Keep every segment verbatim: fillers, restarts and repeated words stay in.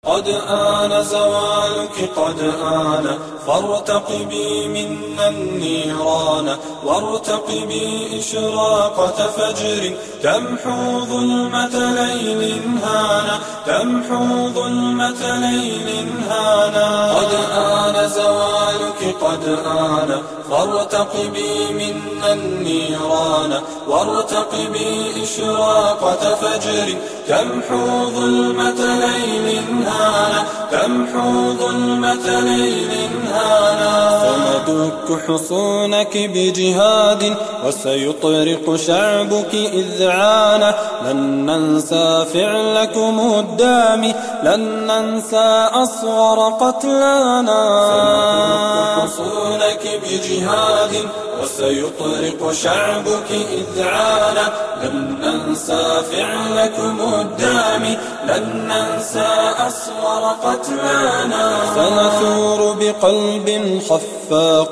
قد آن زوالك قد آن فارتقبي منا النيران وارتقبي إشراقة فجر تمحو ظلمة ليل هانا تمحو ظلمة ليل هانا قد آن زوالك قد آن فارتقبي منا النيران وارتقبي إشراقة فجر تمحو ظلمة ليل هانا تمحو ظلمة ليل هانا سندك حصونك بجهاد وسيطرق شعبك إذعانا لن ننسى فعلكم الدامي لن ننسى أصغر قتلانا سندك حصونك بجهاد وسيطرق شعبك إذعانا لن ننسى فعلكم الدامي لن ننسى أصغر قتلانا سنثور بقلب خفاق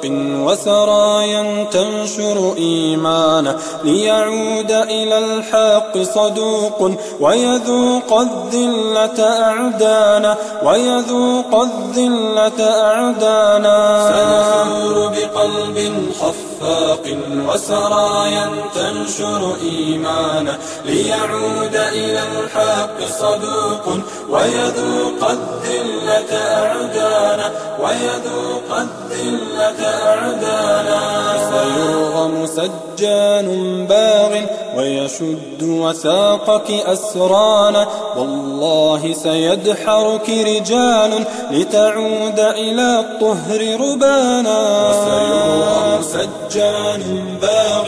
وسرايا تنشر إيمانا ليعود إلى الحق صدوق ويذوق الذلة أعدانا ويذوق الذلة أعدانا سنثور بقلب خفاق وسرايا تنشر إيمانا ليعود إلى الحق صدوق ويذوق الذلة أعدانا ويذوق الذلة أعدانا سيرغم سجان باغ ويشد وثاقك أسرانا والله سيدحرك رجال لتعود إلى الطهر ربانا وسيرغم سجان باغ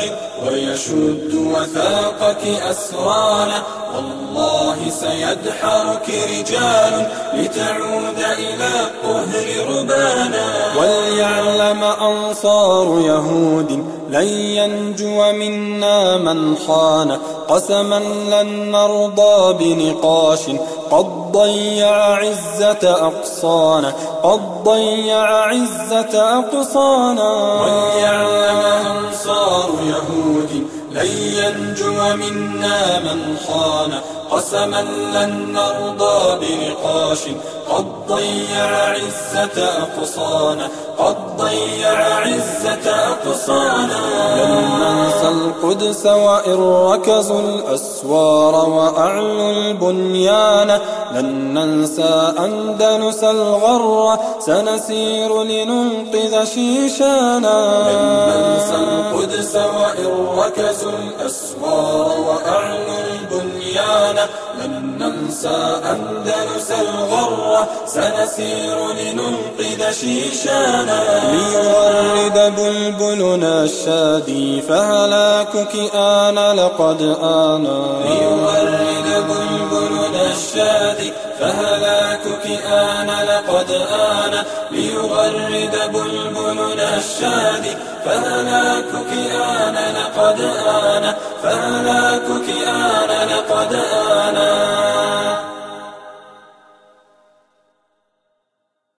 ويشد وثاقك أسرانا والله سيدحرك رجال لتعود إلى الطهر ربانا وليعلم أنصار يهود لن ينجو منا من خان قسما لن نرضى بنقاش قد ضيع عزة أقصانا قد ضيع عزة أقصانا وليعلم أنصار يهود لن ينجو منا من خان قسما لن نرضى بنقاش قد ضيع عزة أقصانا قد ضيع عزة أقصانا لن ننسى القدس وإن ركزوا الأسوار وأعلوا البنيان لن ننسى أندلس الغر سنسير لننقذ شيشانا لن ننسى القدس وإن ركزوا الأسوار وأعلوا البنيان لن ننسى أندلس الغر سنسير لننقذ شيشانا ليغرد بلبلنا الشادي فهلاكك آن لقد آنا ليغرد بلبلنا الشادي فهلاكك آن لقد آن ليغرد بلبلنا الشادي فهلاكك آن لقد آن فهلاكك آن لقد آن